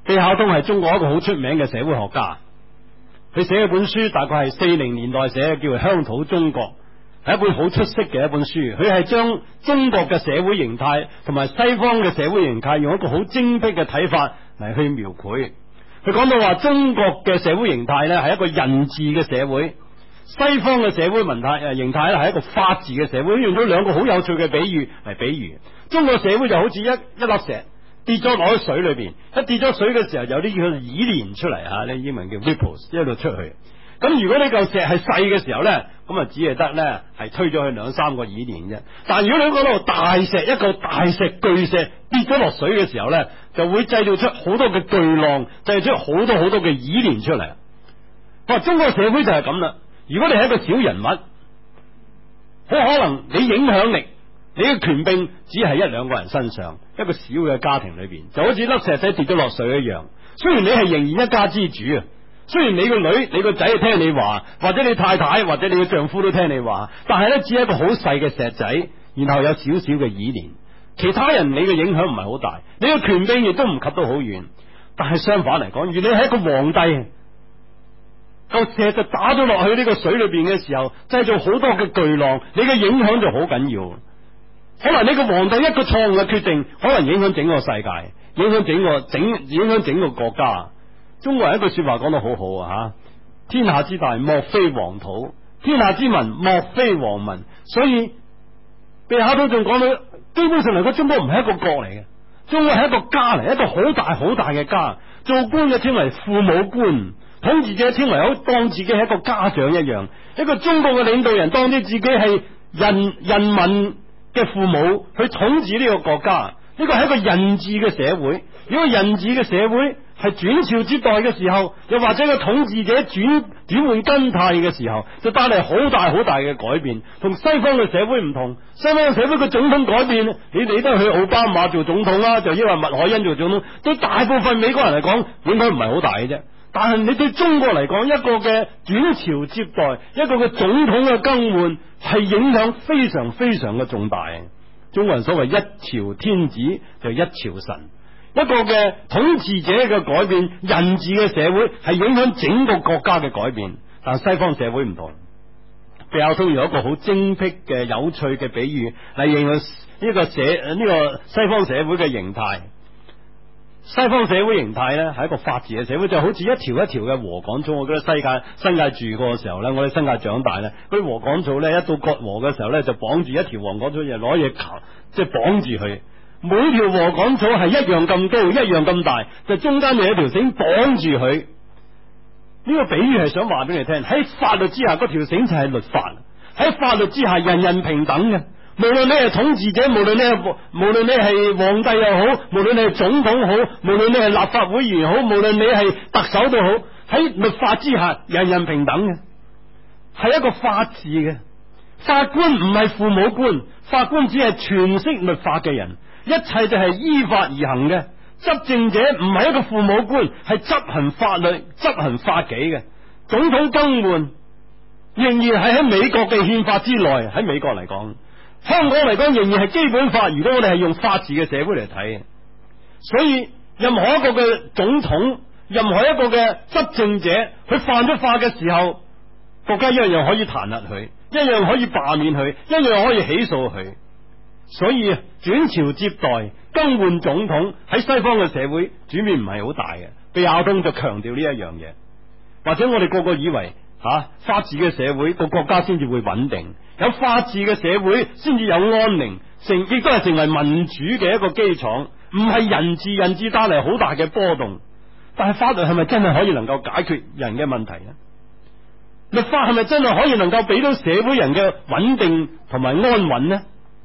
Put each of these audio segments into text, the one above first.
費孝通係中國一個好出名嘅社會學家，佢寫一本書，大概係40年代寫嘅，叫做《鄉土中國》，係一本好出色嘅一本書。佢係將中國嘅社會形態同埋西方嘅社會形態用一個好精闢嘅睇法嚟去描繪。佢講到話中國嘅社會形態呢係一個人治嘅社會，西方嘅社會形態咧係一個法治嘅社會。佢用咗兩個好有趣嘅比喻嚟比喻中國社會，就好似一粒石跌咗落喺水裏邊，一跌咗水嘅時候有啲叫做漪簾出嚟吓，呢英文叫 ripples 一路出去。咁如果呢嚿石係細嘅時候呢，咁啊只係得呢係推咗去2-3個漪簾啫。但係如果你講到大石，一個大石巨石跌咗落水嘅時候呢，就會製造出好多嘅巨浪，製造出好多好多嘅漪簾出嚟。哇！中國社會就係咁啦。如果你係一個小人物，好可能你影響力，你嘅權柄只係1-2個人身上，一個小嘅家庭裏邊，就好似粒石仔跌咗落水一樣。雖然你係仍然一家之主啊，雖然你個女、你個仔聽你話，或者你太太或者你嘅丈夫都聽你話，但係呢，只係一個好細嘅石仔，然後有少少嘅漪簾，其他人你嘅影響唔係好大，你嘅權柄亦都唔及到好遠。但係相反嚟講，如果你係一個皇帝，個石就打咗落去呢個水裏邊嘅時候，製造好多嘅巨浪，你嘅影響就好緊要。可能你個皇帝一個錯誤嘅決定，可能影響整個世界，影響整個國家。中國人一句說話講得好好啊，天下之大莫非黃土，天下之民莫非黃民。所以費孝通仲講到，基本上嚟講，中國唔係一個國嚟嘅，中國係一個家嚟，一個好大好大嘅家。做官嘅稱為父母官，統治者稱為好當自己係一個家長一樣。一個中國嘅領導人當啲自己係人民嘅父母去統治呢個國家，呢個係一個人治嘅社會。如果人治嘅社會係轉朝接代嘅時候，又或者個統治者轉換更替嘅時候，就帶嚟好大好大嘅改變。同西方嘅社會唔同，西方嘅社會個總統改變，你哋都去奧巴馬做總統啦，就因為麥凱恩做總統，對大部分美國人嚟講影響唔係好大嘅啫。但係你對中國嚟講，一個嘅轉朝接代，一個嘅總統嘅更換，係影響非常非常嘅重大。中國人所謂一朝天子就一朝臣，一個嘅統治者嘅改變，人治嘅社會係影響整個國家嘅改變。但西方社會唔同，費孝通用一個好精闢嘅有趣嘅比喻嚟形容呢個西方社會嘅形態。西方社會形態呢係一個法治嘅社會，就好似一條一條嘅禾稈草。我記得新界住過嘅時候呢，我喺新界長大呢，嗰啲禾稈草呢，一到割禾嘅時候呢，就綁住一條禾稈草，就攞嘢即係綁住佢。每條禾稈草係一樣咁高，一樣咁大，就中間有一條繩綁住佢。呢個比喻係想話俾你聽，喺法律之下，嗰條繩就係律法。喺法律之下，人人平等嘅。無論你係統治者，無論你係皇帝又好，無論你係總統好，無論你係立法會議員好，無論你係特首都好，喺律法之下，人人平等嘅，係一個法治嘅。法官唔係父母官，法官只係詮釋律法嘅人，一切就係依法而行嘅。執政者唔係一個父母官，係執行法律、執行法紀嘅。總統更換仍然係喺美國嘅憲法之內，喺美國嚟講。香港嚟講仍然係基本法，如果我哋係用法治嘅社會嚟睇，所以任何一個嘅總統，任何一個嘅執政者，佢犯咗法嘅時候，國家一樣可以彈劾佢，一樣可以罷免佢，一樣可以起訴佢。所以轉朝接代、更換總統喺西方嘅社會轉變唔係好大嘅。費孝通就強調呢一樣嘢，或者我哋個個以為法治嘅社會個國家先至會穩定，有法治嘅社會先至有安寧，亦都係成為民主嘅一個基礎，唔係人治帶嚟好大嘅波動。但係法律係咪真係可以能夠解決人嘅問題呢？律法係咪真係可以能夠俾到社會人嘅穩定同埋安穩呢？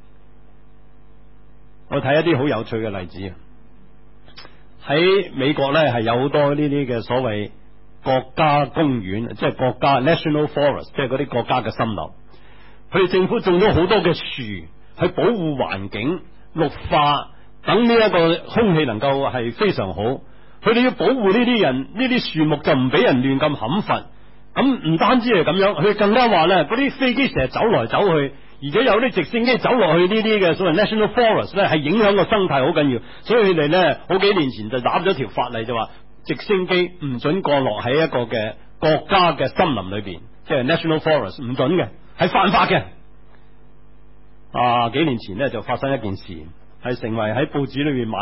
我睇一啲好有趣嘅例子，喺美國呢係有好多呢啲嘅所謂國家公園，即係國家 National Forest， 即係嗰啲國家嘅森林。佢哋政府種咗好多嘅樹去保護環境、綠化，等呢一個空氣能夠係非常好。佢哋要保護呢啲人，呢啲樹木就唔俾人亂咁砍伐。咁唔單止係咁樣，佢更加話呢，嗰啲飛機成日走來走去， 而且有啲直升機走落去呢啲嘅所謂 national forest 咧，係影響個生態好緊要，所以佢哋咧好幾年前就立咗條法例，就話直升機唔准降落喺一個嘅國家嘅森林裏邊，即係 national forest 唔准嘅，係犯法嘅。幾年前咧就發生一件事，係成為喺報紙裏邊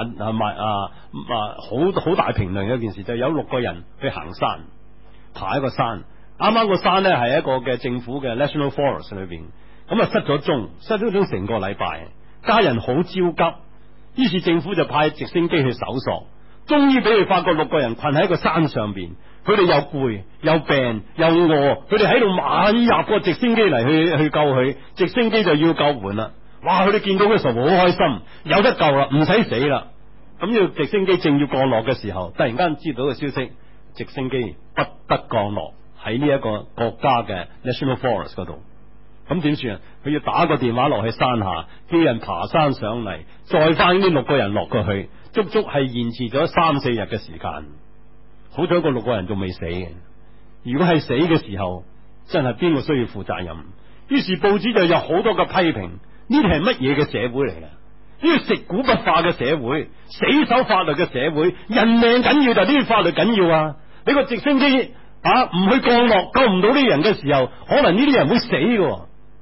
好大評論嘅一件事，就有6個人去行山，爬一個山，啱啱個山咧係一個嘅政府嘅 national forest 裏邊，咁啊失咗蹤成個禮拜，家人好焦急，於是政府就派直升機去搜索，終於俾佢發覺6個人困喺個山上邊，佢哋又攰又病又餓，佢哋喺度猛入個直升機嚟去救佢，直升機就要救援啦。哇！佢哋見到嘅時候好開心，有得救啦，唔使死啦。咁要直升機正要降落嘅時候，突然間知道個消息，直升機不得降落喺呢一個國家嘅 National Forest 嗰度。咁點算啊？佢要打個電話落去山下，叫人爬山上嚟，再翻呢6個人落過去，足足係延遲咗3-4日嘅時間。好彩個6個人仲未死嘅，如果係死嘅時候，真係邊個需要負責任？於是報紙就有好多嘅批評。呢啲係乜嘢嘅社會嚟嘅？呢個食古不化嘅社會，死守法律嘅社會，人命緊要就呢啲法律緊要啊！你個直升機唔去降落，救唔到呢啲人嘅時候，可能呢啲人會死嘅。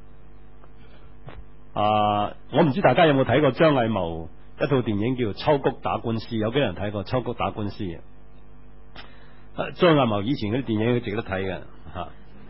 我唔知大家有冇睇過張藝謀一套電影叫《秋菊打官司》，有幾人睇過《秋菊打官司》張藝謀以前嗰啲電影都值得睇嘅吓。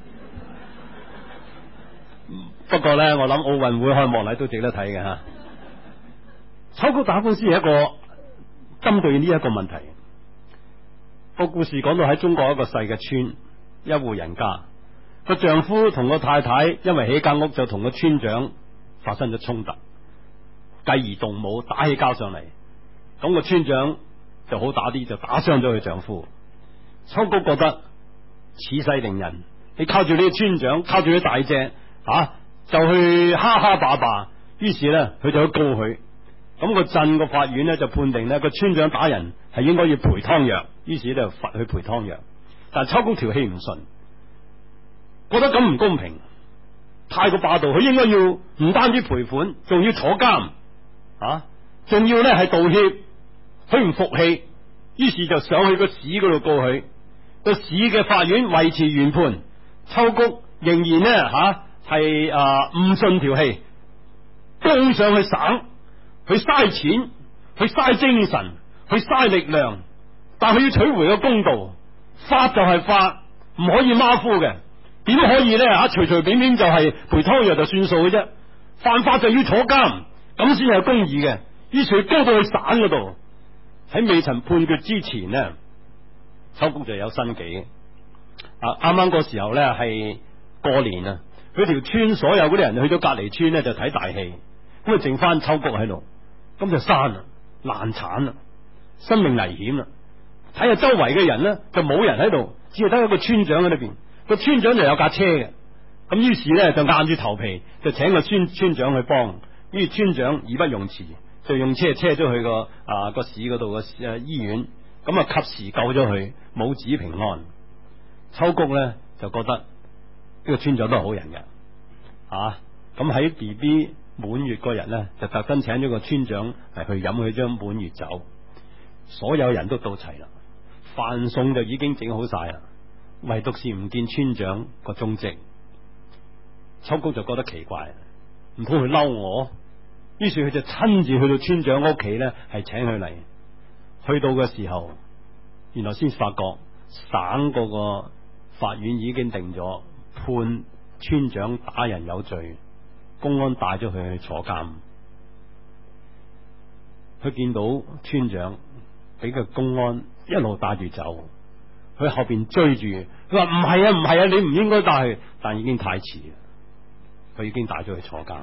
不過咧，我諗奧運會開幕禮都值得睇嘅吓。秋菊打官司係一個針對呢一個問題。個故事講到喺中國一個細嘅村，一戶人家，個丈夫同個太太因為起間屋就同個村長發生咗衝突，繼而動武打起交上嚟。咁個村長就好打啲，就打傷咗佢丈夫。秋菊覺得恃勢凌人，你靠住呢個村長，靠住佢大隻就去哈哈霸霸，於是咧佢就去告佢。咁個鎮個法院咧就判定咧個村長打人係應該要賠湯藥，於是咧就罰佢賠湯藥。但係秋菊條氣唔順，覺得咁唔公平，太過霸道，佢應該要唔單止賠款，仲要坐監，仲要咧係道歉。佢唔服氣，於是就上去個市嗰度告佢。個市嘅法院維持原判，秋菊仍然咧係唔順條氣，攻上去省，去嘥錢，去嘥精神，去嘥力量，但佢要取回個公道。法就係法，唔可以馬虎嘅。點可以咧隨隨便便就係賠湯藥就算數嘅啫？犯法就要坐監，咁先係公義嘅。於是佢高到去省嗰度，喺未曾判決之前呢，秋菊就有新計。啱啱嗰時候咧係過年啊，佢條村所有嗰啲人去咗隔籬村咧就睇大戲，咁啊剩翻秋菊喺度，咁就閂啦，難產啦，生命危險啦。睇下周圍嘅人咧就冇人喺度，只係得一個村長喺裏邊。個村長就有架車嘅，咁於是咧就硬住頭皮就請個村長去幫。於是村長義不容辭，就用車咗去個市嗰度嘅醫院，咁啊及時救咗佢，母子平安。秋菊咧就覺得呢個村長都係好人嘅，咁喺 BB 滿月嗰日咧就特登請咗個村長係去飲佢張滿月酒，所有人都到齊啦，飯餸就已經整好晒啦，唯獨是唔見村長個蹤跡。秋菊就覺得奇怪，唔通佢嬲我？於是佢就親自去到村長屋企咧，係請佢嚟。去到嘅時候，原來先發覺省嗰個法院已經定咗判村長打人有罪，公安帶咗佢去坐監。佢見到村長俾個公安一路帶住走，佢後邊追住，佢話唔係啊，你唔應該帶佢，但已經太遲，佢已經帶咗去坐監。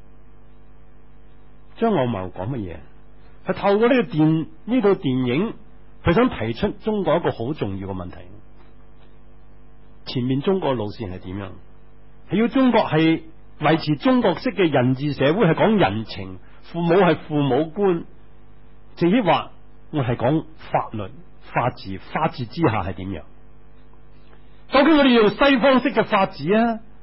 張藝謀講乜嘢？係透過呢套電影，佢想提出中國一個好重要嘅問題。前面中國路線係點樣？係要中國係維持中國式嘅人治社會，係講人情，父母係父母官，至於話我係講法律、法治，法治之下係點樣？究竟我哋用西方式嘅法治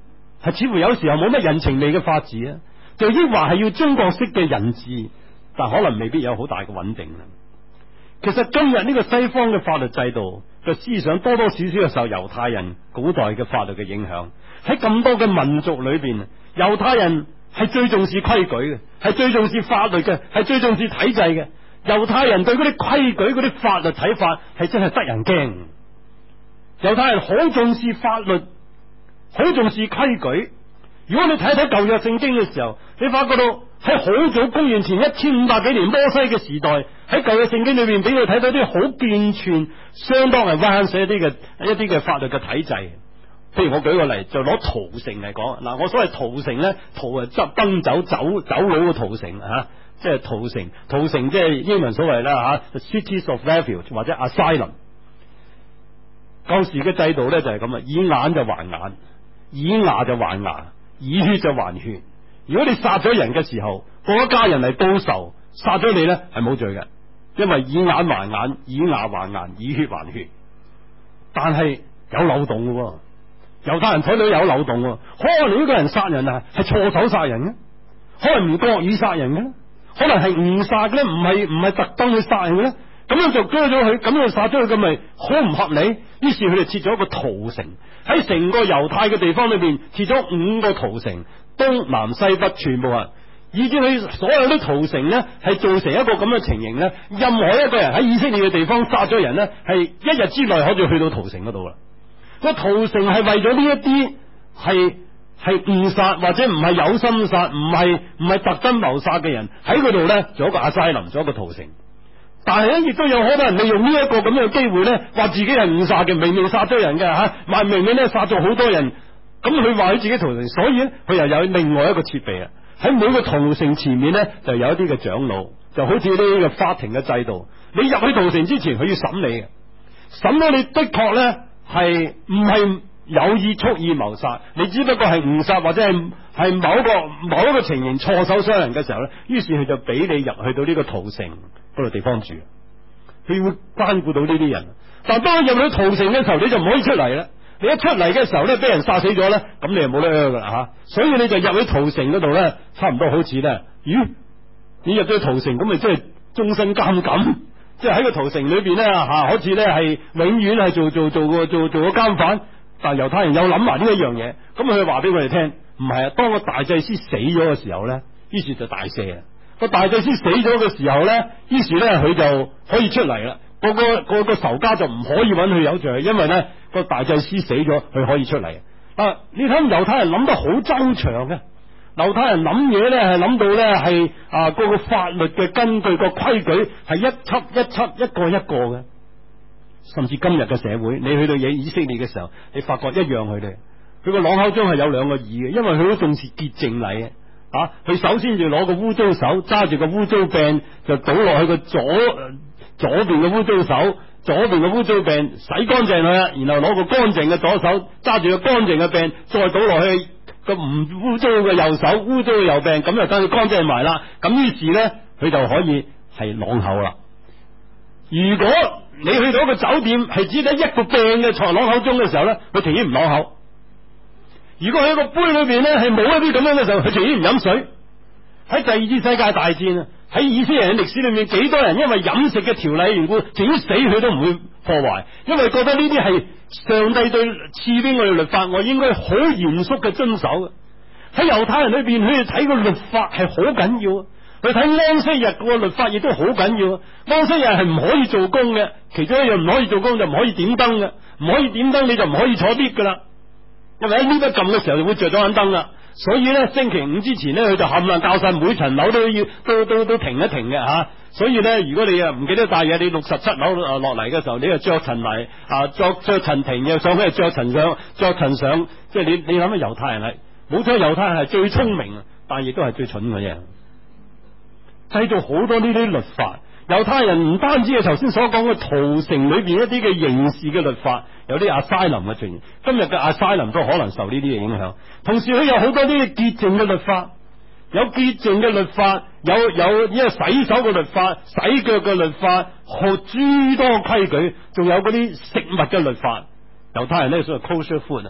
係似乎有時候冇乜人情味嘅法治啊，就抑或係要中國式嘅人治，但可能未必有好大嘅穩定啦。其實今日呢個西方嘅法律制度嘅思想多多少少係受猶太人古代嘅法律嘅影響。喺咁多嘅民族裏邊，猶太人係最重視規矩嘅，係最重視法律嘅，係最重視體制嘅。猶太人對嗰啲規矩、嗰啲法律睇法係真係得人驚。猶太人好重視法律，好重視規矩。如果你睇睇舊約聖經嘅時候，你發覺到喺好早公元前1500幾年摩西嘅時代，喺舊約聖經裏邊俾你睇到啲好健全、相當係彎寫一啲嘅法律嘅體制。譬如我舉個例，就攞屠城嚟講。嗱，我所謂屠城咧，屠係執奔走佬嘅屠城吓，即係屠城。屠城即係英文所謂啦吓 ，cities of refuge 或者 asylum。舊時嘅制度咧就係咁啊，以眼就還眼，以牙就還牙，以血就還血。如果你殺咗人嘅時候，嗰一家人嚟報仇，殺咗你咧係冇罪嘅，因為以眼還眼，以牙還牙，以血還血。但係有漏洞嘅，猶太人睇到有漏洞，可能呢個人殺人啊係錯手殺人嘅，可能唔覺意殺人嘅，可能係誤殺嘅咧，唔係特登去殺人嘅咧，咁樣就鋸咗佢，咁樣殺咗佢，咁咪好唔合理。於是佢哋設咗一個屠城，喺成個猶太嘅地方裏邊設咗5個屠城，東南西北全部啊，以至佢所有啲屠城呢係造成一個咁嘅情形呢，任何一個人喺以色列嘅地方殺咗人呢，係一日之內可以去到屠城嗰度啦。個屠城係為咗呢一啲係誤殺或者唔係有心殺，唔係特登謀殺嘅人喺嗰度呢，做一個阿西林，做一個屠城。但係咧，亦都有好多人利用呢一個咁樣嘅機會咧，話自己係誤殺嘅，明明殺咗人嘅吓，明明咧殺咗好多人，咁佢話佢自己屠城，所以咧佢又有另外一個設備啊。喺每個屠城前面咧，就有一啲嘅長老，就好似呢個法庭嘅制度。你入去屠城之前，佢要審你嘅，審到你的確咧係唔係有意蓄意謀殺，你只不過係誤殺或者係某一個情形錯手傷人嘅時候咧，於是佢就俾你入去到呢個屠城嗰個地方住，佢會關顧到呢啲人。但係當入去屠城嘅時候，你就唔可以出嚟啦。你一出嚟嘅時候咧，俾人殺死咗咧，咁你就冇得噶啦吓。所以你就入去屠城嗰度咧，差唔多好似咧，咦？你入咗屠城咁咪即係終身監禁，即係喺個屠城裏邊咧吓，好似咧係永遠係做個監犯。但係猶太人有諗埋呢一樣嘢，咁佢話俾我哋聽，唔係啊。當個大祭司死咗嘅時候咧，於是就大赦啊。個大祭司死咗嘅時候咧，於是咧佢就可以出嚟啦。個仇家就唔可以揾佢有罪，因為咧個大祭司死咗，佢可以出嚟。啊，你睇猶太人諗得好周詳嘅，猶太人諗嘢咧係諗到咧係個法律嘅根據，個規矩係一輯一輯一個一個嘅。甚至今日嘅社會，你去到以色列嘅時候，你發覺一樣佢哋，佢個朗口中係有2個耳嘅，因為佢好重視潔淨禮啊。佢首先就攞個污糟手揸住個污糟柄，就倒落去個左邊嘅污糟手，左邊嘅污糟柄洗乾淨佢啦，然後攞個乾淨嘅左手揸住個乾淨嘅柄，再倒落去個唔污糟嘅右手，污糟嘅右柄，咁就等佢乾淨埋啦。咁於是咧，佢就可以係朗口啦。如果你去到一個酒店係只得一個柄嘅才朗口中嘅時候咧，佢情願唔朗口。如果喺個杯裏邊咧係冇一啲咁樣嘅時候，佢情願唔飲水。喺第2次世界大戰啊，喺以色列人嘅歷史裏面，幾多人因為飲食嘅條例緣故，情願死佢都唔會破壞，因為覺得呢啲係上帝對賜俾我哋律法，我應該好嚴肅嘅遵守嘅。喺猶太人裏邊，佢哋睇個律法係好緊要。佢睇安息日個律法亦都好緊要，安息日係唔可以做工嘅，其中一樣唔可以做工就唔可以點燈嘅，唔可以點燈你就唔可以坐 lift 噶啦，因為喺 lift 一撳嘅時候就會着咗盞燈啦。所以咧星期5之前咧，佢就冚唪唥教晒每層樓都要都停一停嘅吓。所以咧，如果你唔記得帶嘢，你67樓落嚟嘅時候，你就着塵嚟着塵停嘅，上去着塵上，即係你諗下猶太人係冇錯，猶太人係最聰明，但係亦都係最蠢嘅啫。製造好多呢啲律法，猶太人唔單止係頭先所講嘅屠城裏邊一啲嘅刑事嘅律法，有啲asylum嘅出現，今日嘅asylum都可能受呢啲嘅影響。同時佢有好多啲潔淨嘅律法，有潔淨嘅律法，有呢個洗手嘅律法、洗腳嘅律法，好諸多規矩，仲有嗰啲食物嘅律法。猶太人咧所謂 kosher food 啊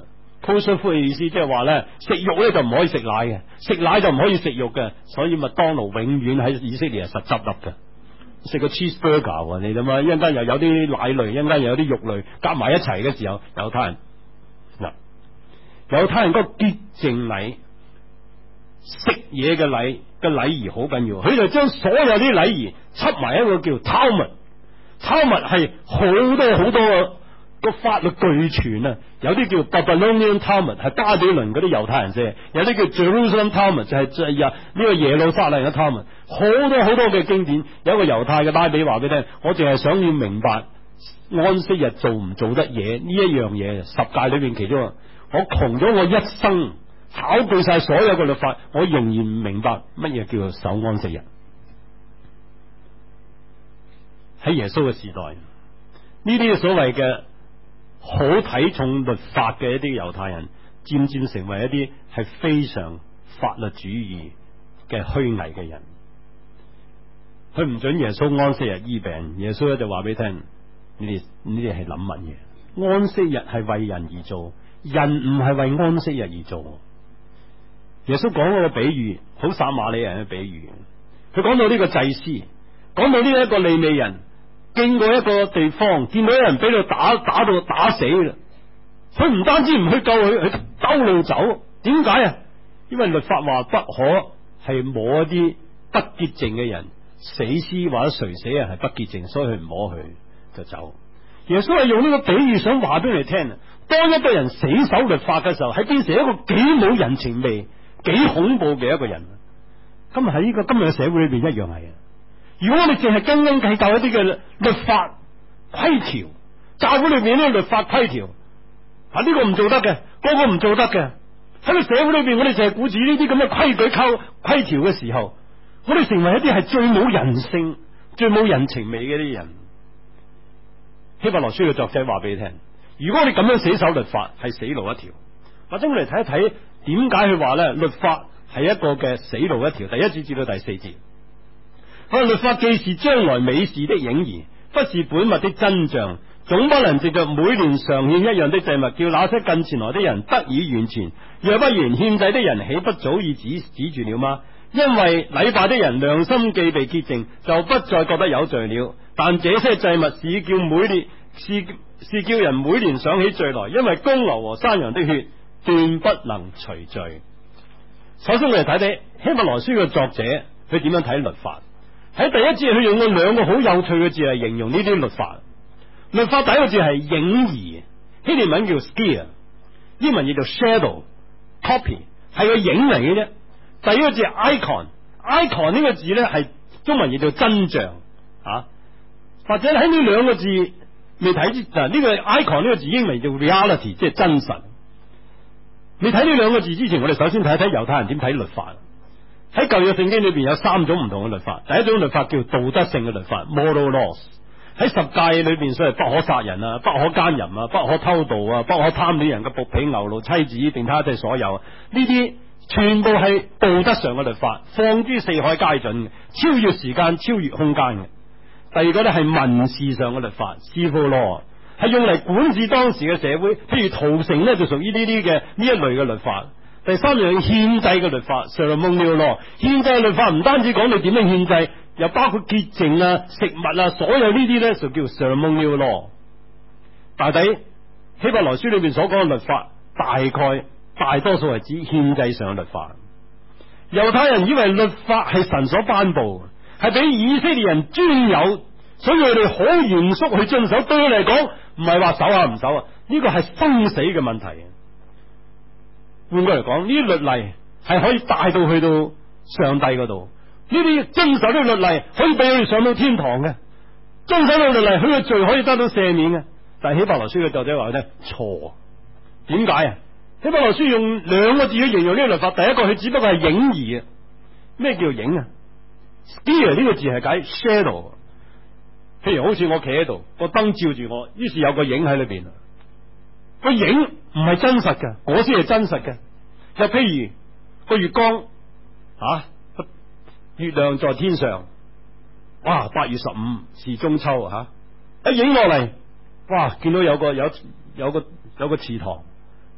kosher food 嘅意思即係話咧，食肉咧就唔可以食奶嘅，食奶就唔可以食肉嘅，所以麥當勞永遠喺以色列係實執笠嘅。食個 cheeseburger 你諗下，一陣間又有啲奶類，一陣間又有啲肉類夾埋一齊嘅時候，猶太人嗰個潔淨禮，食嘢嘅禮嘅禮儀好緊要，佢就將所有啲禮儀輯埋一個叫 Talmud 係好多個法律俱全啊，有啲叫 Babylonian Talmud 係巴比倫嗰啲猶太人寫，有啲叫 Jerusalem Talmud 就係呢個耶路撒冷嘅 Talmud， 好多嘅經典。有一個猶太嘅拉比話俾你聽，我淨係想要明白安息日做唔做得嘢呢一樣嘢，十誡裏邊其中，我窮咗我一生考據晒所有嘅律法，我仍然唔明白乜嘢叫做守安息日。喺耶穌嘅時代，呢啲所謂嘅好睇重律法嘅一啲猶太人，漸漸成為一啲係非常法律主義嘅虛偽嘅人。佢唔准耶穌安息日醫病，耶穌咧就話俾你聽，你哋係諗乜嘢？安息日係為人而做，人唔係為安息日而做。耶穌講嗰個比喻，好撒瑪利人嘅比喻。佢講到呢個祭司，講到呢一個利未人經過一個地方，見到有人俾佢打到打死啦，佢唔單止唔去救佢，佢兜路走。點解啊？因為律法話不可係摸一啲不潔淨嘅人，死屍或者垂死人係不潔淨，所以佢唔摸佢就走。耶穌係用呢個比喻想話俾你聽，當一個人死守律法嘅時候，係變成一個幾冇人情味、幾恐怖嘅一個人。今日喺呢個今日嘅社會裏邊一樣係。如果我哋淨係斤斤計較一啲嘅律法規條，教會裏邊呢個律法規條呢個唔做得嘅，嗰個唔做得嘅，喺個社會裏邊我哋淨係顧住呢啲咁嘅規矩規條嘅時候，我哋成為一啲係最冇人性、最冇人情味嘅啲人。希伯來書嘅作者話俾你聽，如果我哋咁樣死守律法，係死路一條。或者我哋睇一睇點解佢話咧，律法係一個嘅死路一條。第一節至到第四節，律法既是將來美事的影兒，不是本物的真像，總不能藉着每年常獻一樣的祭物，叫那些近前來的人得以完全。若不然，獻祭的人豈不早已止住了嗎？因為禮拜的人良心既被潔淨，就不再覺得有罪了。但這些祭物是叫人每年想起罪來，因為公牛和山羊的血斷不能除罪。首先我哋睇睇希伯來書嘅作者佢點樣睇律法。喺第一節佢用咗兩個好有趣嘅字嚟形容呢啲律法。律法第一個字係影兒，希臘文叫 skia， 英文叫做 shadow、copy 係個影嚟嘅啫。第二個字係 icon 呢個字咧係中文叫做真像或者喺呢兩個字未睇呢個 icon 呢個字英文叫 reality， 即係真實。未睇呢兩個字之前，我哋首先睇一睇猶太人點睇律法。喺舊約聖經裏邊有三種唔同嘅律法。第一種律法叫道德性嘅律法 moral laws， 喺十誡裏邊所謂不可殺人不可奸淫不可偷盜不可貪戀人嘅僕婢牛驢妻子，並他即係所有呢啲全部係道德上嘅律法，放諸四海皆準嘅，超越時間超越空間嘅。第二個咧係民事上嘅律法 civil law， 係用嚟管治當時嘅社會，譬如屠城咧就屬於呢啲嘅呢一類嘅律法。第三樣獻祭嘅律法 ceremonial law， 獻祭嘅律法唔單止講你點樣獻祭，又包括潔淨食物所有呢啲咧就叫 ceremonial law。 大抵希伯來書裏邊所講嘅律法大多數係指獻祭上嘅律法。猶太人以為律法係神所頒布，係俾以色列人專有，所以佢哋好嚴肅去遵守。對佢嚟講唔係話守下唔守呢個係生死嘅問題。換過嚟講，呢啲律例係可以帶到去到上帝嗰度，呢啲遵守呢個律例可以俾佢哋上到天堂嘅，遵守呢個律例佢嘅罪可以得到赦免嘅。但係希伯來書嘅作者話咧錯，點解啊？希伯來書用兩個字去形容呢個律法，第一個佢只不過係影兒啊。咩叫影啊？ Skia 呢個字係解 shadow， 譬如好似我企喺度，個燈照住我，於是有個影喺裏邊，個影唔係真實嘅，我先係真實嘅。就譬如個月光月亮在天上，哇！8月15是中秋一影落嚟，哇！見到有個池塘，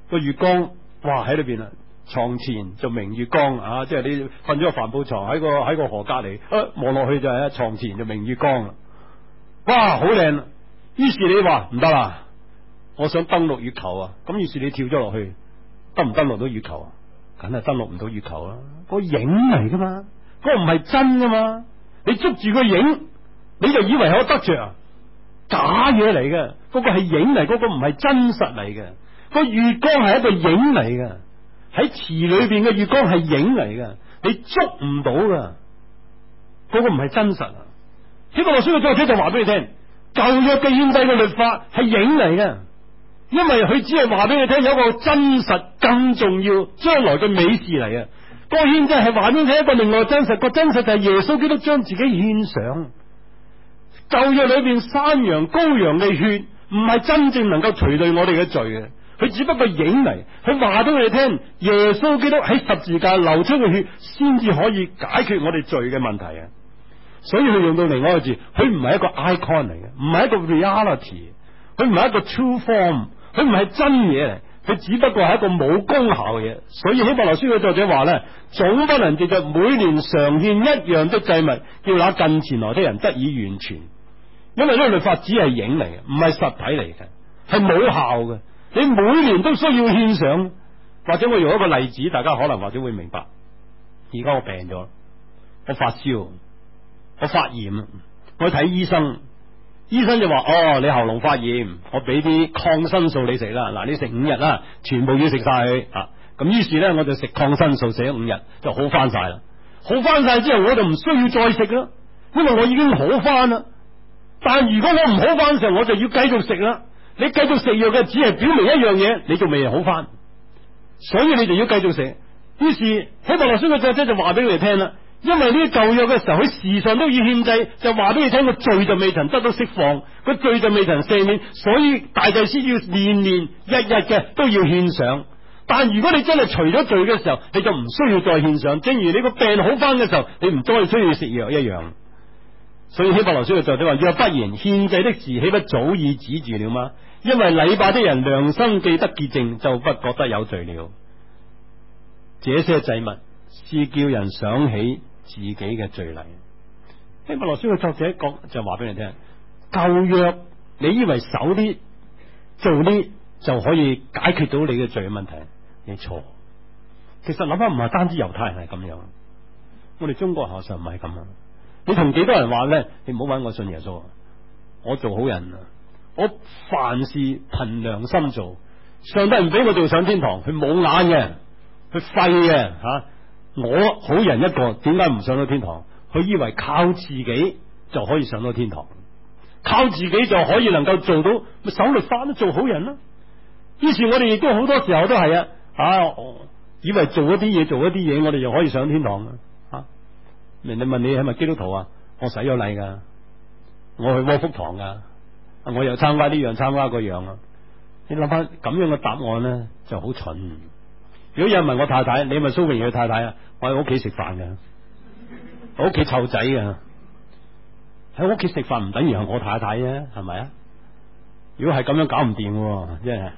個月光，哇喺裏邊啊，床前就明月光啊！即係你瞓咗個帆布床喺個河隔籬，望落去就係床前就明月光啦，哇好靚！於是你話唔得啦，我想登陸月球啊！咁於是你跳咗落去，登唔登陸到月球啊？梗係登陸唔到月球啦，個影嚟噶嘛，嗰個唔係真噶嘛，你捉住個影，你就以為可得着啊？假嘢嚟嘅，嗰個係影嚟，嗰個唔係真實嚟嘅。個月光係一個影嚟嘅，喺池裏邊嘅月光係影嚟嘅，你捉唔到噶，嗰個唔係真實啊！希伯來書嘅作者就話俾你聽，舊約嘅獻祭嘅律法係影嚟嘅，因為佢只係話俾你聽有一個真實更重要將來嘅美事嚟嘅。個獻祭係話俾你聽一個另外真實，個真實就係耶穌基督將自己獻上。舊約裏邊山羊羔羊嘅血唔係真正能夠除去我哋嘅罪嘅，佢只不過影嚟，佢話俾我哋聽耶穌基督喺十字架流出嘅血先至可以解決我哋罪嘅問題啊！所以佢用到另外一個字，佢唔係一個 icon 嚟嘅，唔係一個 reality， 佢唔係一個 true form， 佢唔係真嘢嚟，佢只不過係一個冇功效嘅嘢。所以希伯來書嘅作者話咧，總不能藉着每年常獻一樣的祭物，叫那近前來的人得以完全。因為呢個律法只係影嚟嘅，唔係實體嚟嘅，係冇效嘅。你每年都需要獻上，或者我用一個例子，大家可能或者會明白。而家我病咗，我發燒，我發炎，我去睇醫生，醫生就話：哦，你喉嚨發炎，我俾啲抗生素你食啦。嗱，你食5日啦，全部要食晒佢啊。咁於是咧，我就食抗生素，食咗5日就好翻晒啦。好翻晒之後，我就唔需要再食啦，因為我已經好翻啦。但如果我唔好翻嘅時候，我就要繼續食啦。你繼續食藥嘅，只係表明一樣嘢，你仲未好翻，所以你就要繼續食。於是希伯來書嘅作者就話俾你哋聽啦，因為呢啲舊約嘅時候，佢時常都要獻祭，就話俾你聽個罪就未曾得到釋放，個罪就未曾赦免，所以大祭司要年年日日嘅都要獻上。但如果你真係除咗罪嘅時候，你就唔需要再獻上，正如你個病好翻嘅時候，你唔再需要食藥一樣。所以希伯來書嘅作者話：若不然，獻祭的事豈不早已止住了嗎？因為禮拜的人良心既得潔淨，就不覺得有罪了。這些祭物是叫人想起自己嘅罪嚟。希伯來書嘅作者講就話俾你聽：舊約你以為守啲做啲就可以解決到你嘅罪嘅問題，你錯。其實諗翻唔係單止猶太人係咁樣，我哋中國學上唔係咁啊。你同幾多人話咧？你唔好搵我信耶穌，我做好人啊！我凡事憑良心做，上帝唔俾我做上天堂，佢冇眼嘅，佢廢嘅吓。我好人一個，點解唔上到天堂？佢以為靠自己就可以上到天堂，靠自己就可以能夠做到，咪守律法都做好人啦。於是我哋亦都好多時候都係以為做一啲嘢，我哋就可以上天堂啊！人哋問你係咪基督徒啊？我洗咗禮噶，我去窩福堂噶，我又參加呢樣參加嗰樣啊！你諗翻咁樣嘅答案咧，就好蠢。如果有人問我太太，你係咪蘇榮嘅太太啊？我喺屋企食飯噶，我屋企湊仔噶，喺屋企食飯唔等於係我太太啫，係咪啊？如果係咁樣搞唔掂，真係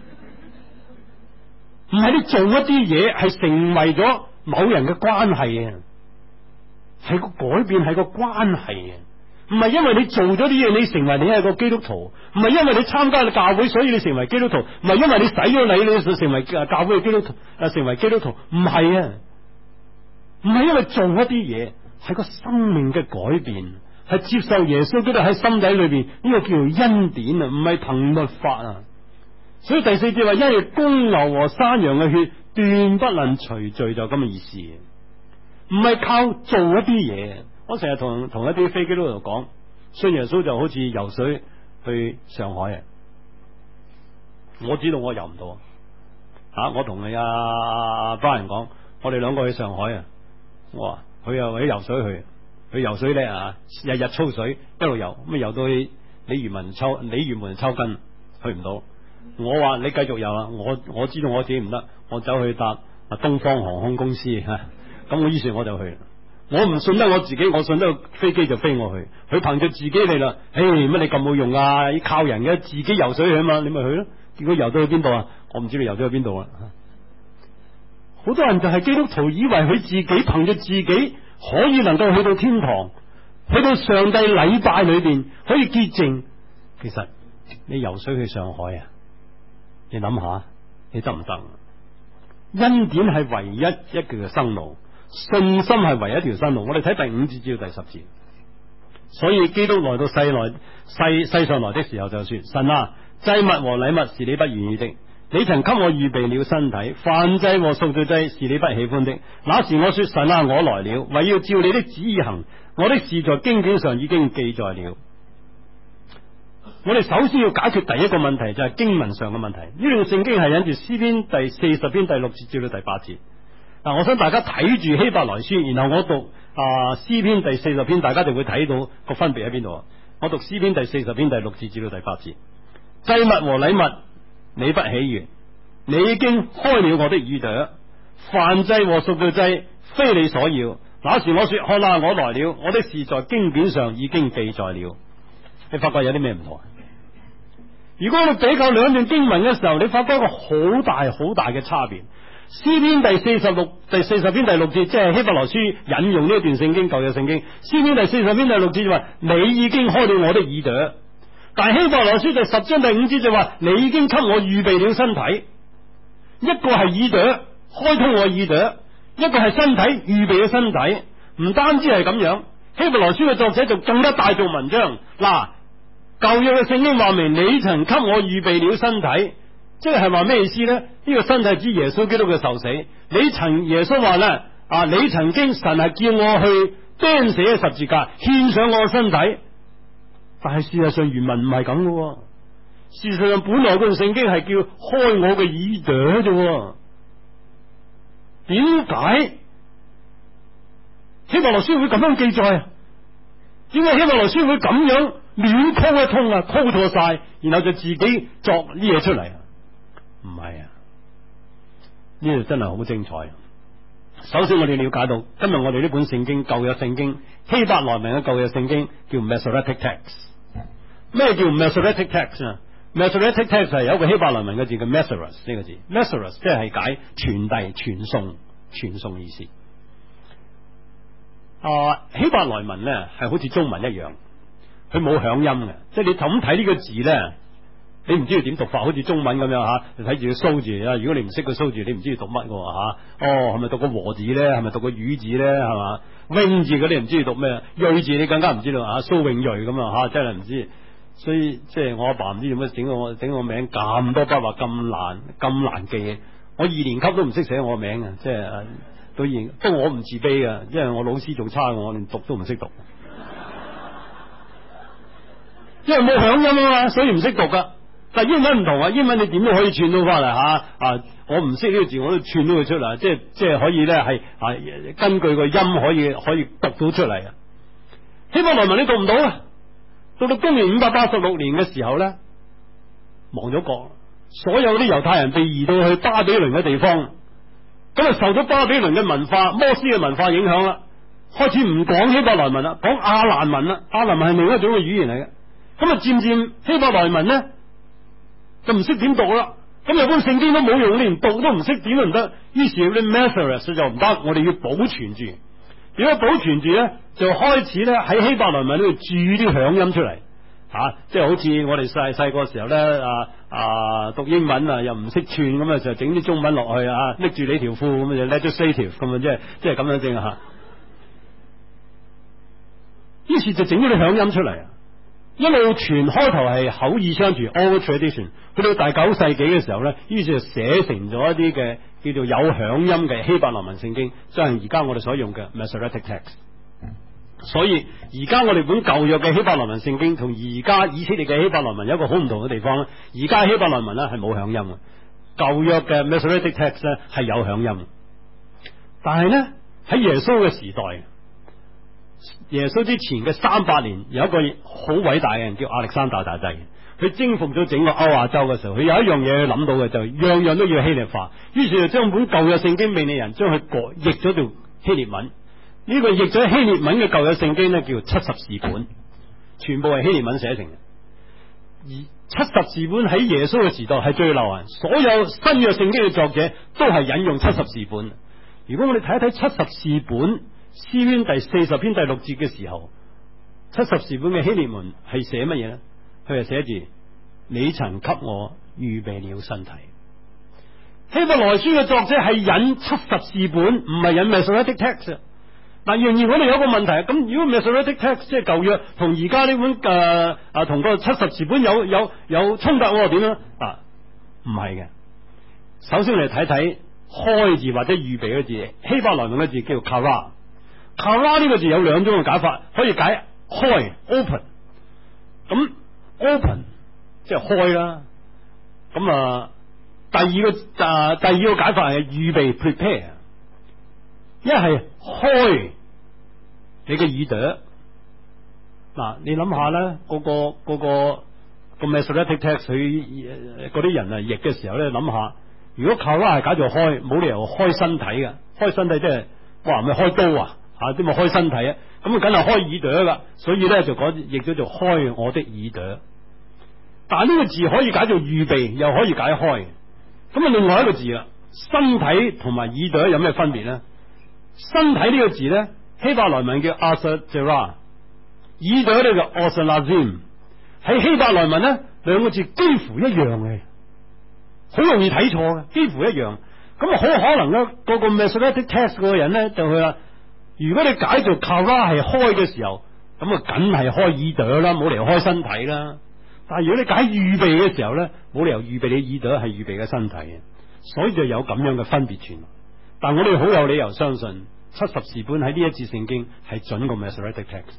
唔係你做一啲嘢係成為咗某人嘅關係啊！係個改變，係個關係啊！唔係因為你做咗啲嘢，你成為你係個基督徒；唔係因為你參加咗教會，所以你成為基督徒；唔係因為你洗咗禮，你就成為教會嘅基督徒，成為基督徒。唔係啊！唔係因為做一啲嘢，係個生命嘅改變，係接受耶穌基督喺心底裏邊，呢個叫做恩典啊，唔係憑律法啊。所以第4節話，因為公牛和山羊嘅血斷不能除罪，就咁嘅意思。唔係靠做一啲嘢，我成日同一啲非基督徒講，信耶穌就好似游水去上海啊！我知道我游唔到我同你班人講，我哋2個去上海啊！我話佢又去游水去游水叻啊！日日操水一路游，咁游到去鯉魚門抽筋，去唔到。我話你繼續游啊！我知道我自己唔得，我走去搭東方航空公司咁我於是我就去，我唔信得我自己，我信得個飛機就飛我去，佢憑住自己嚟啦。乜你咁冇用啊？要靠人嘅，自己游水去啊嘛，你咪去咯。結果游到去邊度啊？ 我唔知你游咗去邊度啦。好多人就係基督徒，以為佢自己憑住自己可以能夠去到天堂，去到上帝禮拜裏邊可以潔淨。其實你游水去上海啊，你諗下你得唔得？恩典係唯一一條生路，信心係唯一一條生路。我哋睇第5節至到第10節。所以基督來到世上來的時候就說：神啊，祭物和禮物是你不願意的，你曾給我預備了身體，燔祭和贖罪祭是你不喜歡的。那時我說：神啊，我來了，為要照你的旨意行，我的事在經卷上已經記載了。我哋首先要解決第一個問題，就係經文上嘅問題。呢段聖經係引住詩篇第40篇第6節至到第8節。嗱，我想大家睇住希伯來書，然後我讀詩篇第40篇，大家就會睇到個分別喺邊度。我讀詩篇第40篇第6節至到第8節。祭物和禮物你不喜悅，你已經開了我的耳朵，燔祭和贖罪祭非你所要。那時我說：看哪，我來了，我的事在經卷上已經記載了。你發覺有啲咩唔同？如果我哋比較兩段經文嘅時候，你發覺一個好大好大嘅差別。詩篇第40篇第6節，即係希伯來書引用呢一段聖經，舊約聖經。詩篇第40篇第6節就話：你已經開了我的耳朵。但係希伯來書第10章第5節就話：你已經給我預備了身體。一個係耳朵開通我耳朵，一個係身體預備咗身體。唔單止係咁樣，希伯來書嘅作者就更加大做文章。嗱，舊約嘅聖經話明，你曾給我預備了身體，即係話咩意思呢？呢個身體指耶穌基督嘅受死。耶穌話呢，你曾經神係叫我去釘死喺十字架，獻上我嘅身體。但係事實上原文唔係咁嘅，事實上本來嗰段聖經係叫開我嘅耳朵啫。點解希伯來書會咁樣記載？點解希伯來書會咁樣亂溝一通溝錯晒，然後就自己作啲嘢出嚟？唔係啊，呢度真係好精彩。首先我哋了解到，今日我哋呢本聖經舊約聖經希伯來文嘅舊約聖經叫 Masoretic Text。咩叫 Masoretic Text 啊？ Masoretic Text 係有一個希伯來文嘅字叫 Masoros 呢個字。 Masoros 即係解傳遞、傳送意思。希伯來文咧係好似中文一樣，佢冇響音嘅，即係你咁睇呢個字咧，你唔知佢點讀法，好似中文咁樣吓，你睇住佢蘇字啊。如果你唔識佢蘇字，你唔知佢讀乜嘅吓。係咪讀個和字咧？係咪讀個雨字咧？係嘛？永字嗰啲唔知佢讀咩？睿字你更加唔知道啊。蘇永睿咁啊吓，真係唔知。所以即係我阿爸唔知點解整我名咁多筆畫咁難記。我2年級都唔識寫我名嘅，即係到現。不過我唔自卑嘅，因為我老師仲差我連讀都唔識讀。因為冇響音啊嘛，所以唔識讀噶。但係英文唔同啊，英文你點都可以串到翻嚟吓。我唔識呢個字，我都串到佢出嚟，即係可以咧係根據個音可以讀到出嚟啊。希伯來文你讀唔到啊。到公元586年嘅時候咧，亡咗國，所有啲猶太人被移到去巴比倫嘅地方，咁啊受咗巴比倫嘅文化、摩斯嘅文化影響啦，開始唔講希伯來文啦，講亞蘭文啦。亞蘭文係另一種嘅語言嚟嘅。咁啊漸漸希伯來文咧就唔識點讀啦。咁有本聖經都冇用，連讀都唔識點都唔得。於是啲 Masoretic 就唔得，我哋要保存住。如果保存住咧，就開始咧喺希伯來文呢度注啲響音出嚟，即係好似我哋細個時候咧，讀英文又唔識串咁啊，就整啲中文落去拎住你條褲咁就 legislative 咁啊，即係咁樣整吓。於是就整咗啲響音出嚟，一路傳，開頭係口耳相傳 oral tradition， 去到第9世紀嘅時候咧，於是就寫成咗一啲嘅叫做有響音嘅希伯來文聖經，即係而家我哋所用嘅 Masoretic Text。所以而家我哋本舊約嘅希伯來文聖經同而家以色列嘅希伯來文有一個好唔同嘅地方咧，而家希伯來文咧係冇響音嘅，舊約嘅 Masoretic Text 咧係有響音。但係咧喺耶穌嘅時代，耶穌之前嘅300年，有一個好偉大嘅人叫亞歷山大大帝。佢征服咗整個歐亞洲嘅時候，佢有一樣嘢佢諗到嘅，就樣樣都要希臘化。於是就將本舊約聖經命令人將佢譯咗做希臘文。呢個譯咗希臘文嘅舊約聖經咧叫70士本，全部係希臘文寫成嘅。 而70字本喺耶穌嘅時代係最流行，所有新約聖經嘅作者都係引用70字本。如果我哋睇一睇70字本詩篇第40篇第6節嘅時候，70字本嘅希臘文係寫乜嘢呢？佢係寫住你曾給我預備了身體。希伯來書嘅作者係引70字本，唔係引 Masoretic text。但仍然我哋有個問題，咁如果 Masoretic text 即係舊約同而家呢本同個70字本有衝突點樣啊？唔係嘅。首先嚟睇睇開字或者預備嘅字，希伯來文嘅字叫 kara。kara 呢個字有兩種嘅解法，可以解開 open。咁 open 即係開啦。咁第二個解法係預備 prepare。一係開你嘅耳朵。嗱，你諗下咧，個 Masoretic text 佢嗰啲人譯嘅時候咧，諗下如果 kara 係解做開，冇理由開身體嘅。開身體即係哇，咪開刀啊？啲咪開身體啊？咁梗係開耳朵噶。所以咧就譯咗做開我的耳朵。但係呢個字可以解做預備，又可以解開。咁另外一個字啦，身體同埋耳朵有咩分別咧？身體呢個字咧，希伯來文叫 asatera， 耳朵呢叫 osanazim。喺希伯來文咧，兩個字幾乎一樣嘅，好容易睇錯嘅，幾乎一樣。咁好可能咧，個 Masoretic text 嗰個人咧就去啦。如果你解做 kara 係開嘅時候，咁梗係開耳朵啦，冇理由開身體啦。但係如果你解預備嘅時候咧，冇理由預備你耳朵係預備嘅身體嘅，所以就有咁樣嘅分別存。但我哋好有理由相信70字本喺呢一節聖經係準過 Masoretic text。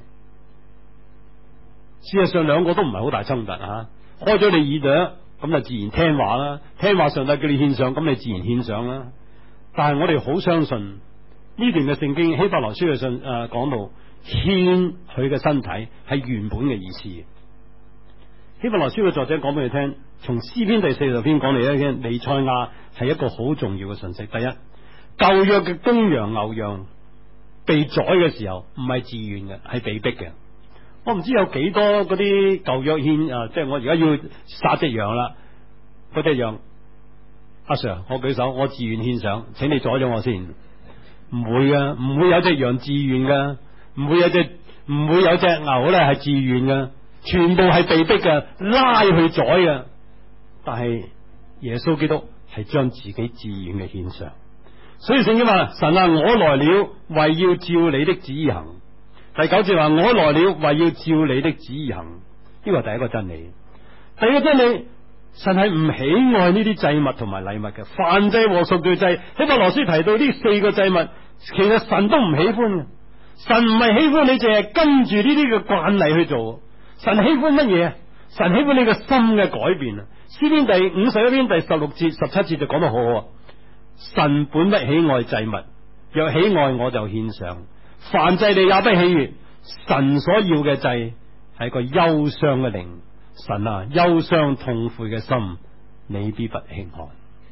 事實上兩個都唔係好大衝突啊！開咗你耳朵，咁就自然聽話啦，聽話上帝叫你獻上，咁你自然獻上啦。但係我哋好相信呢段嘅聖經希伯來書嘅信講到獻佢嘅身體係原本嘅意思。希伯來書嘅作者講俾你聽，從詩篇第40篇講嚟咧，彌賽亞係一個好重要嘅信息。第一，舊約嘅公羊牛羊被宰嘅時候唔係自願嘅，係被逼嘅。我唔知有幾多嗰啲舊約獻即係我而家要殺隻羊啦，嗰隻羊阿 Sir， 我舉手，我自願獻上，請你宰咗我先。唔會噶，唔會有隻羊自願噶，唔會有隻牛咧係自願嘅，全部係被逼嘅，拉去宰嘅。但係耶穌基督係將自己自願嘅獻上。所以聖經話：神啊，我來了，為要照你的旨意行。第9節話：我來了，為要照你的旨意行。呢個係第一個真理。第二個真理，神係唔喜愛呢啲祭物同埋禮物嘅，燔祭和贖罪祭。希伯來書提到呢4個祭物，其實神都唔喜歡嘅。神唔係喜歡你淨係跟住呢啲嘅慣例去做，神喜歡乜嘢？神喜歡你個心嘅改變啊！詩篇第51篇第16節、17節就講得好好。神本不喜愛祭物，若喜愛我就獻上。燔祭你也不喜悅。神所要嘅祭係個憂傷嘅靈。神啊，憂傷痛悔嘅心，你必不輕看。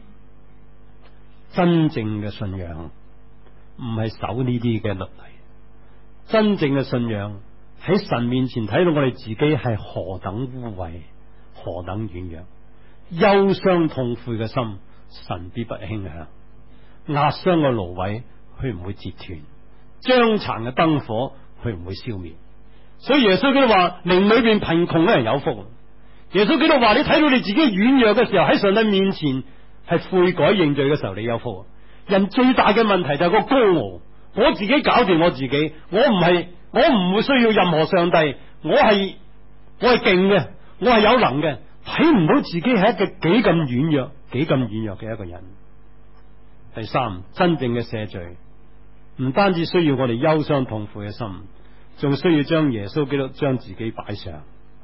真正嘅信仰唔係守呢啲嘅律例，真正嘅信仰喺神面前睇到我哋自己係何等污穢，何等軟弱。憂傷痛悔嘅心，神必不輕看。壓傷嘅蘆葦，佢唔會折斷；將殘嘅燈火，佢唔會消滅。所以耶穌基督話：靈裏邊貧窮嘅人有福。耶穌基督話：你睇到你自己軟弱嘅時候，喺上帝面前係悔改認罪嘅時候，你有福。人最大嘅問題就係個高傲，我自己搞掂我自己，我唔會需要任何上帝，我係勁嘅，我係有能嘅，睇唔到自己係一個幾咁軟弱嘅一個人。第三，真正嘅赦罪唔單止需要我哋憂傷痛悔嘅心，仲需要將耶穌基督將自己擺上。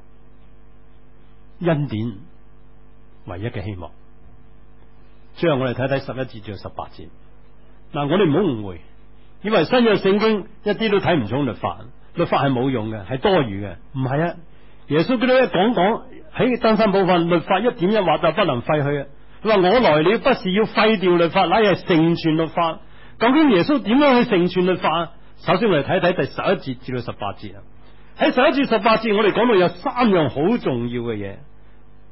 恩典唯一嘅希望。最後我哋睇睇11節至18節。嗱，我哋唔好誤會，以為新約聖經一啲都睇唔重律法，律法係冇用嘅，係多餘嘅。唔係啊，耶穌基督一講喺登山寶訓，律法一點一畫就不能廢去啊。佢話：我來了，不是要廢掉律法，乃係成全律法。究竟耶穌點樣去成全律法？首先我哋睇睇第11節至到18節啊。喺11至18節，我哋講到有3樣好重要嘅嘢。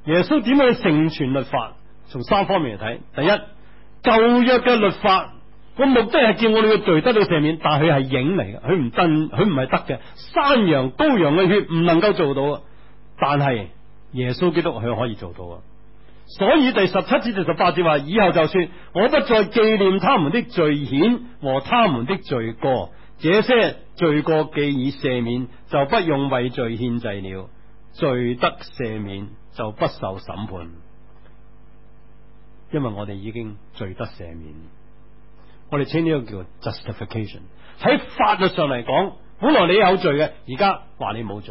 耶穌點樣去成全律法？從三方面嚟睇。第一，舊約嘅律法個目的係叫我哋嘅罪得到赦免，但係佢係影嚟嘅，佢唔係得嘅。山羊羔羊嘅血唔能夠做到啊，但係耶穌基督佢可以做到啊。所以第17節至18節話，以後就說，我不再紀念他們的罪愆和他們的罪過，這些罪過既已赦免，就不用為罪獻祭了。罪得赦免就不受審判，因為我哋已經罪得赦免。我哋稱呢個叫 justification。 喺法律上嚟講，本來你有罪嘅，而家話你冇罪。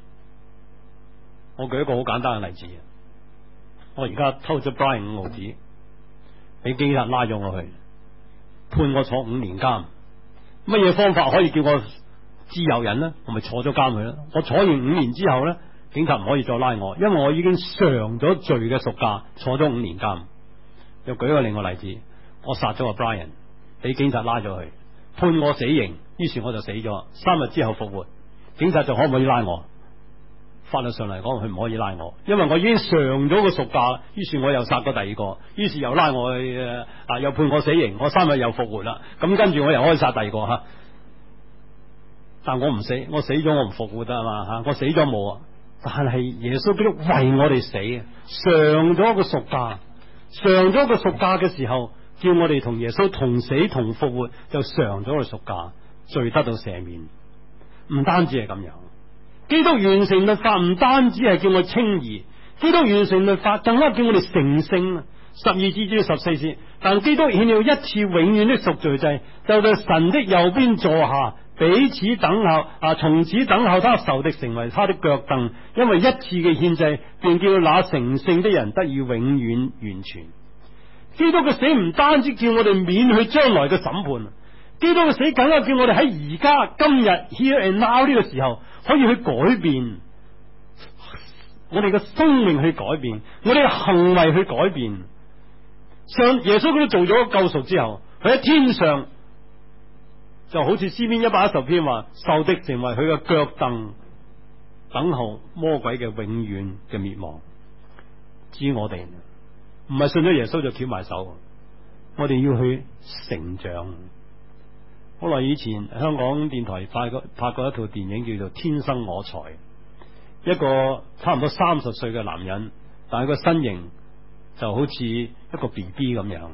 我舉一個好簡單嘅例子，我而家偷咗 Brian 5毫紙，俾警察拉咗我去，判我坐5年監。乜嘢方法可以叫我自由人呢？我咪坐咗監去啦。我坐完5年之後呢，警察唔可以再拉我，因為我已經償咗罪嘅贖價，坐咗5年監。又舉一個另外例子，我殺咗個 Brian， 俾警察拉咗去，判我死刑，於是我就死咗。3日之後復活，警察就可唔可以拉我？法律上嚟講，佢唔可以拉我，因為我已經償咗個贖價，於是我又殺咗第二個，於是又拉我去又判我死刑，我3日又復活啦。咁跟住我又可以殺第二個吓，但我唔死，我死咗我唔復活得嘛吓，我死咗冇啊。但係耶穌基督為我哋死，償咗個贖價，償咗個贖價嘅時候，叫我哋同耶穌同死同復活，就償咗個贖價，罪得到赦免。唔單止係咁樣。基督完成律法唔單止係叫我稱義，基督完成律法更加叫我哋成聖。12節至14節，但基督獻了一次永遠的贖罪祭，就在神的右邊坐下，彼此等候從此等候他仇敵成為他的腳凳，因為一次嘅獻祭便叫那成聖的人得以永遠完全。基督嘅死唔單止叫我哋免去將來嘅審判，基督嘅死更加叫我哋喺而家今日 here and now 呢個時候可以去改變我哋嘅生命，去改變我哋嘅行為，去改變。上耶穌佢都做咗救贖之後，佢喺天上就好似詩篇110篇話，仇敵成為佢嘅腳凳，等候魔鬼嘅永遠嘅滅亡。至於我哋唔係信咗耶穌就翹埋手，我哋要去成長。好耐以前香港電台拍過一套電影叫做《天生我材》，一個差唔多30歲嘅男人，但係個身形就好似一個 BB 咁樣。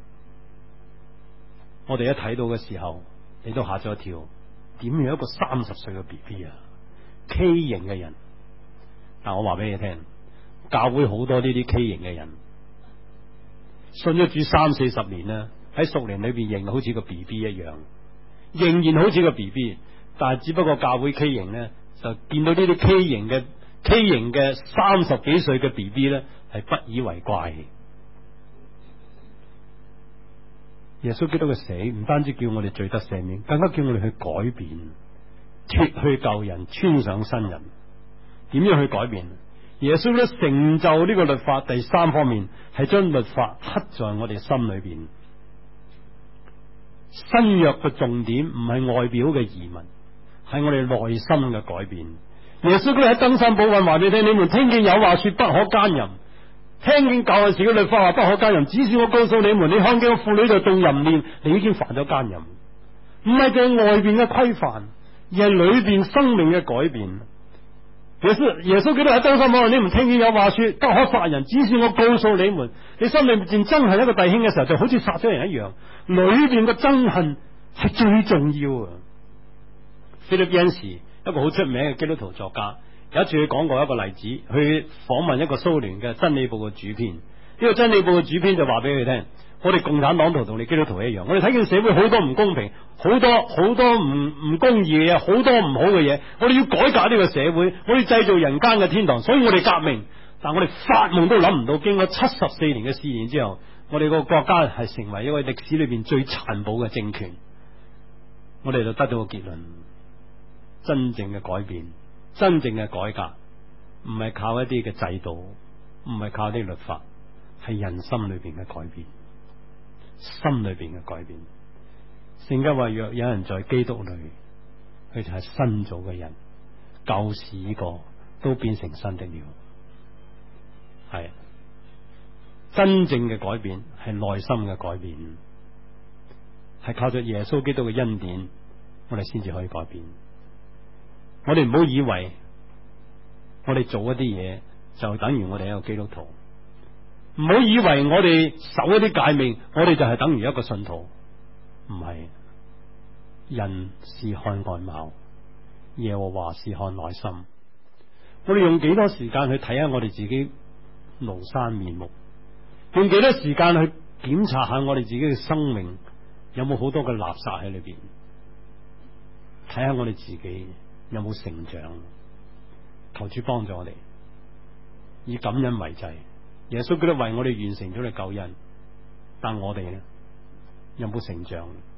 我哋一睇到嘅時候，你都嚇咗一跳，點樣一個30歲嘅 BB 啊？K 型嘅人，但我話俾你聽，教會好多呢啲 K 型嘅人，信咗主30-40年啦，喺屬靈裏邊仍好似個 BB 一樣，仍然好似個 BB， 但係只不過教會 K 型呢，就見到呢啲 K 型嘅30幾歲嘅 BB 呢，係不以為怪。耶穌基督嘅死唔單止叫我哋罪得赦免，更加叫我哋去改變，脫去舊人，穿上新人。點樣去改變？耶穌咧成就呢個律法，第3方面係將律法刻在我哋心裏邊。新約嘅重點唔係外表嘅移民，係我哋內心嘅改變。耶穌佢喺登山寶訓話俾你聽，你們聽見有話說不可奸淫，聽見舊陣時嘅律法話不可奸淫，只是我告訴你們，你看見個婦女就動淫念，你已經犯咗奸淫。唔係淨係外邊嘅規範，而係裏邊生命嘅改變。耶穌基督喺登山寶訓，你們聽見有話說不可殺人，只是我告訴你們，你心裏面真係一個弟兄嘅時候，就好似殺咗人一樣。裏邊嘅憎恨係最重要啊。Philip Yancey 一個好出名嘅基督徒作家，有一次佢講過一個例子，去訪問一個蘇聯嘅真理報嘅主編。呢個真理報嘅主編就話俾佢聽，我哋共產黨徒同你基督徒一樣，我哋睇見社會好多唔公平，好多唔公義嘅嘢，好多唔好嘅嘢，我哋要改革呢個社會，我哋製造人間嘅天堂，所以我哋革命。但我哋發夢都諗唔到，經過74年嘅試驗之後，我哋個國家係成為一個歷史裏邊最殘暴嘅政權。我哋就得到個結論：真正嘅改變，真正嘅改革，唔係靠一啲嘅制度，唔係靠啲律法，係人心裏邊嘅改變，心裏邊嘅改變。聖經話：若有人在基督裏，佢就係新造嘅人，舊事已過，都變成新的了。 係真正嘅改變係內心嘅改變，係靠着耶穌基督嘅恩典，我哋先至可以改變。我哋唔好以為我哋做一啲嘢就等於我哋一個基督徒，唔好以為我哋守一啲誡命，我哋就係等於一個信徒。唔係，人是看外貌，耶和華是看內心。我哋用幾多時間去睇下我哋自己廬山面目，用幾多時間去檢查下我哋自己嘅生命有冇好多嘅垃圾喺裏邊，睇下我哋自己有冇成長。求主幫助我哋，以感恩為祭。耶穌基督為我哋完成咗嘅救恩，但我哋呢有冇成長？